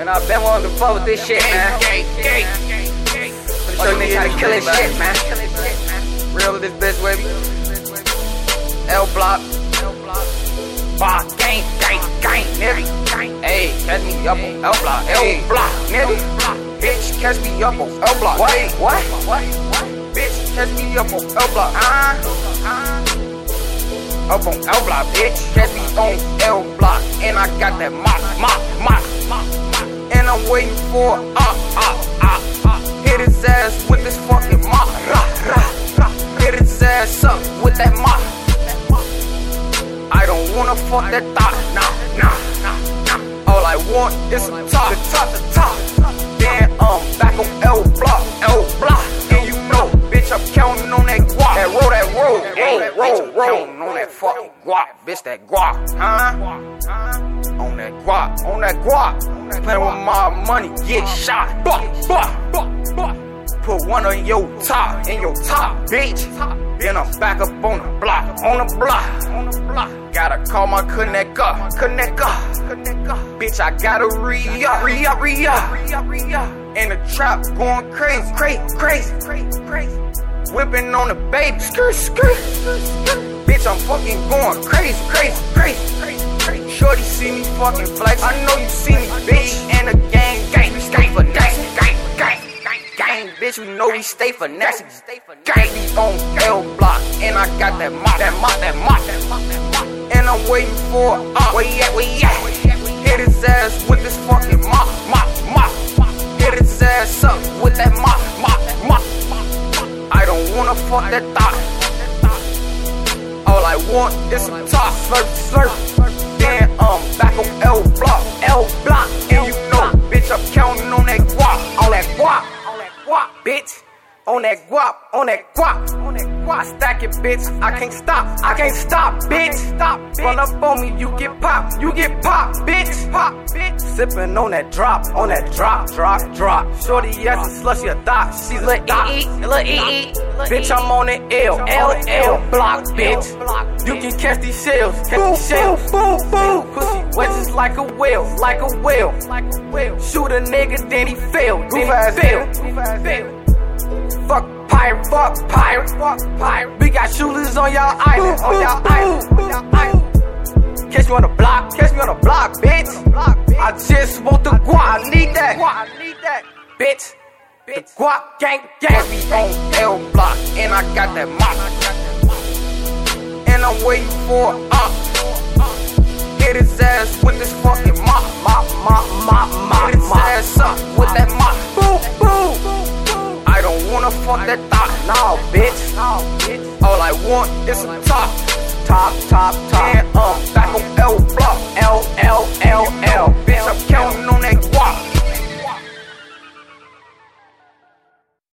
And I've been wanting to fuck with this shit, man. Show niggas how to kill this shit, man. Real with this bitch, baby. L block. Bah, gang, nigga. Hey, catch me up on L block. L block, nigga. Bitch, catch me up on L block. What? Bitch, catch me up on L block. Up on L block, bitch. Catch me on L block. And I got that mop. And I'm waiting for hit his ass with this fucking mop. Hit his ass up with that mop. I don't wanna fuck that thought. Nah. All I want is some top. The top. Then back on L block. And you know, bitch, I'm counting on that guap. That roll. Counting on that fucking guap. Bitch, that guap. On that guap. Playing with my money, get shot. Put one on your top, bitch. Then I'm back up on the block. Gotta call my connect up. Bitch, I gotta re-up. In the trap, going crazy. Whipping on the baby, skirt. Bitch, I'm fucking going crazy. Shorty see me fucking flex. I know you see me, bitch. And the gang, we stay for next. Gang, bitch, we know we stay for next. Gang, we on L block, and I got that mop. And I'm waiting for where he at? Hit his ass with this fucking mop. Hit his ass up with that mop. I don't wanna fuck that thought. All I want is some top. Slurp. Then back on L block. And you know, bitch, I'm counting on that guap. On that guap, bitch. On that guap. Stack it, bitch. I can't stop, bitch. Run up on me, you get pop, bitch. Sippin' on that drop. Shorty ass a slushy a thot. She lil' E. Bitch, I'm on the L block, bitch. You can catch these shells. Boom. Pussy wet just like a whale. Shoot a nigga, then he fail. Fuck pirate. We got shooters on y'all island. Catch me on the block, bitch. I just want the guap. I need that, bitch. The guap gang. We on L block, and I got that mop. And I'm waiting for hit his ass with this fucking mop. Hit his ass up with that mop. Boom. I don't wanna fuck that thought. Nah, bitch. All I want is some top. And back on L block. L.